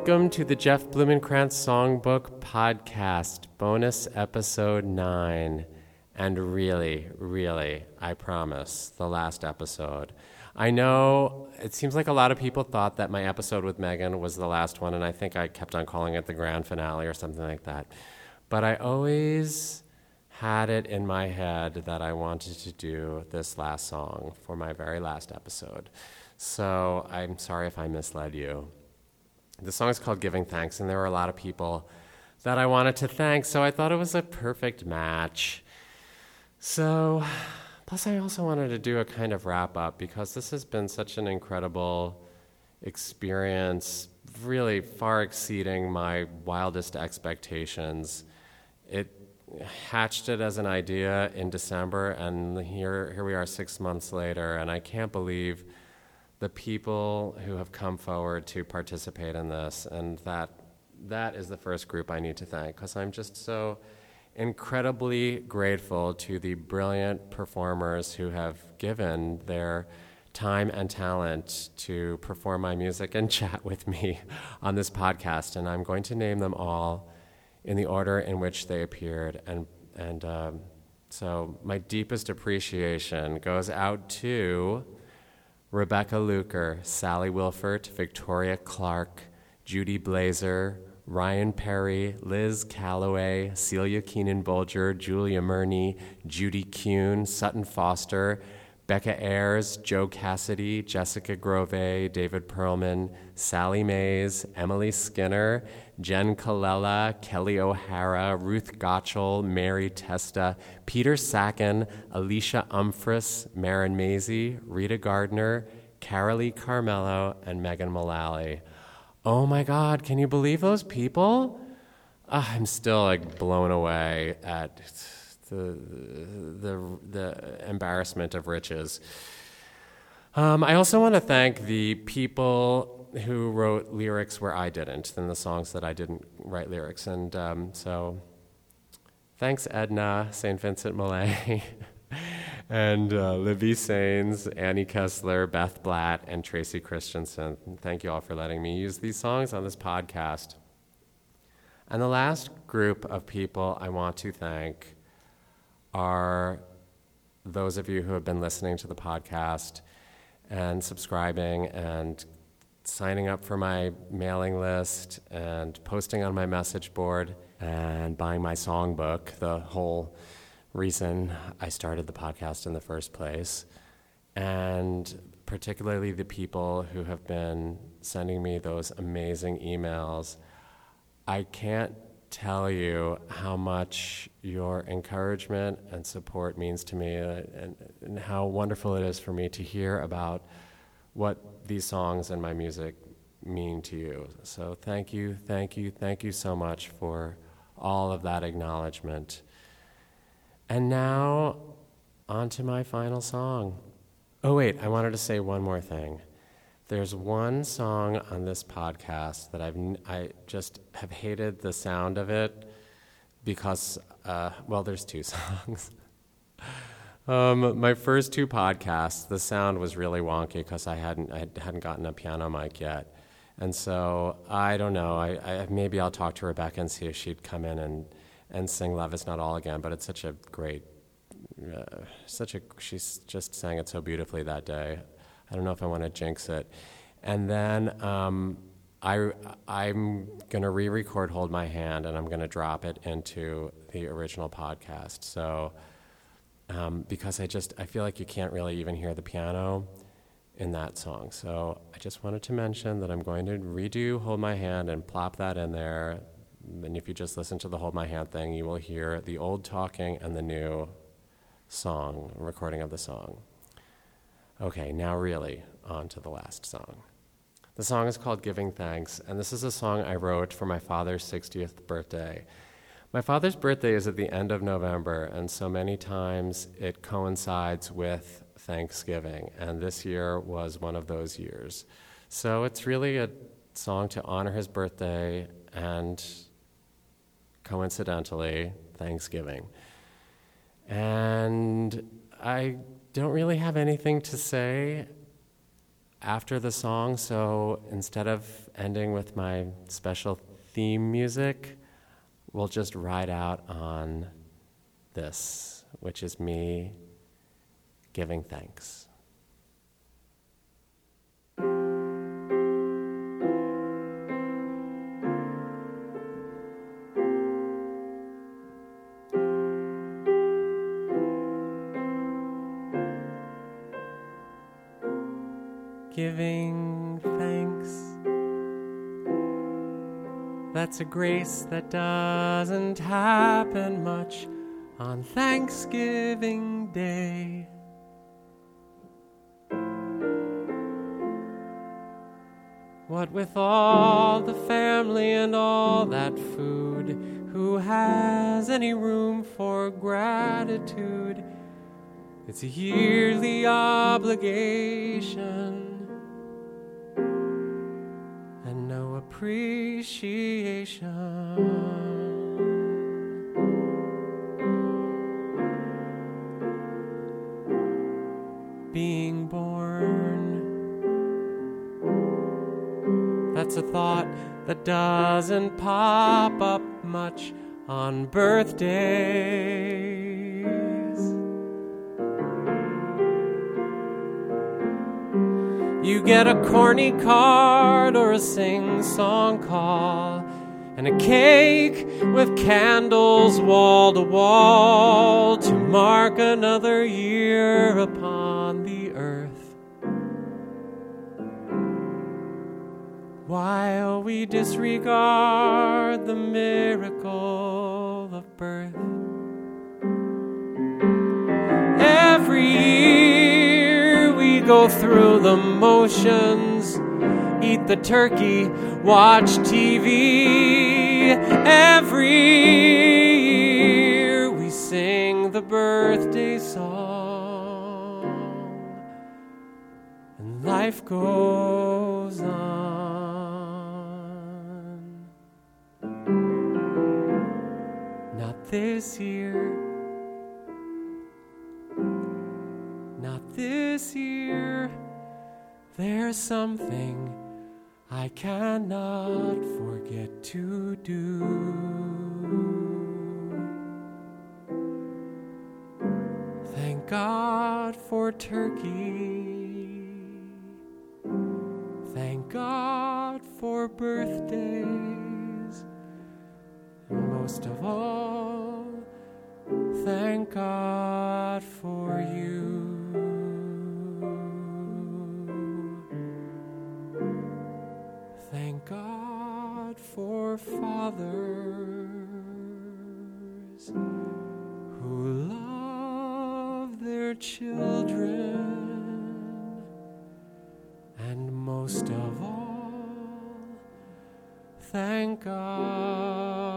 Welcome to the Jeff Blumenkrantz Songbook Podcast, bonus episode 9. And really, I promise, the last episode. I know it seems like a lot of people thought that my episode with Megan was the last one, and I think I kept on calling it the grand finale or something like that. But I always had it in my head that I wanted to do this last song for my very last episode. So I'm sorry if I misled you. The song is called Giving Thanks, and there were a lot of people that I wanted to thank, so I thought it was a perfect match. So, plus I also wanted to do a kind of wrap-up, because this has been such an incredible experience, really far exceeding my wildest expectations. It hatched it as an idea in December, and here we are 6 months later, and I can't believe the people who have come forward to participate in this, and that is the first group I need to thank, because I'm just so incredibly grateful to the brilliant performers who have given their time and talent to perform my music and chat with me on this podcast, and I'm going to name them all in the order in which they appeared, and so my deepest appreciation goes out to Rebecca Luker, Sally Wilfert, Victoria Clark, Judy Blazer, Ryan Perry, Liz Calloway, Celia Keenan-Bolger, Julia Murney, Judy Kuhn, Sutton Foster, Becca Ayers, Joe Cassidy, Jessica Grove, David Perlman, Sally Mays, Emily Skinner, Jen Colella, Kelly O'Hara, Ruth Gottschall, Mary Testa, Peter Sacken, Alicia Umphris, Maren Maisie, Rita Gardner, Carolee Carmelo, and Megan Mullally. Oh my God, can you believe those people? I'm still blown away at the embarrassment of riches. I also want to thank the people who wrote lyrics where I didn't, in the songs that I didn't write lyrics. And so thanks Edna, St. Vincent Millay, and Libby Sains, Annie Kessler, Beth Blatt, and Tracy Christensen. Thank you all for letting me use these songs on this podcast. And the last group of people I want to thank are those of you who have been listening to the podcast and subscribing and signing up for my mailing list and posting on my message board and buying my songbook, the whole reason I started the podcast in the first place, and particularly the people who have been sending me those amazing emails. I can't tell you how much your encouragement and support means to me, and how wonderful it is for me to hear about what these songs and my music mean to you. So thank you so much for all of that acknowledgement. And now, on to my final song. Oh wait, I wanted to say one more thing. There's one song on this podcast that I just have hated the sound of it because, there's two songs. My first two podcasts, the sound was really wonky because I hadn't gotten a piano mic yet, and so I don't know. I maybe I'll talk to Rebecca and see if she'd come in and sing "Love Is Not All" again. But it's such a great, she's just sang it so beautifully that day. I don't know if I want to jinx it. And then I'm going to re-record Hold My Hand, and I'm going to drop it into the original podcast. So, because I feel like you can't really even hear the piano in that song. So I just wanted to mention that I'm going to redo Hold My Hand and plop that in there. And if you just listen to the Hold My Hand thing, you will hear the old talking and the new song, recording of the song. Okay, now really, on to the last song. The song is called Giving Thanks, and this is a song I wrote for my father's 60th birthday. My father's birthday is at the end of November, and so many times it coincides with Thanksgiving, and this year was one of those years. So it's really a song to honor his birthday and, coincidentally, Thanksgiving. And I don't really have anything to say. after the song, so instead of ending with my special theme music, we'll just ride out on this, which is me giving thanks. Giving thanks. That's a grace that doesn't happen much on Thanksgiving Day. What with all the family and all that food, who has any room for gratitude? It's a yearly obligation and no appreciation. Being born, that's a thought that doesn't pop up much on birthdays. You get a corny card or a sing-song call and a cake with candles wall to wall to mark another year upon the earth. While we disregard the miracle of birth. Every year we go through the motions, eat the turkey, watch TV. Every year we sing the birthday song, and life goes on. Not this year. Not this year. There's something I cannot forget to do. Thank God for turkey. Thank God for birthdays. And most of all, thank God for you. Thank God for fathers who love their children, and most of all, thank God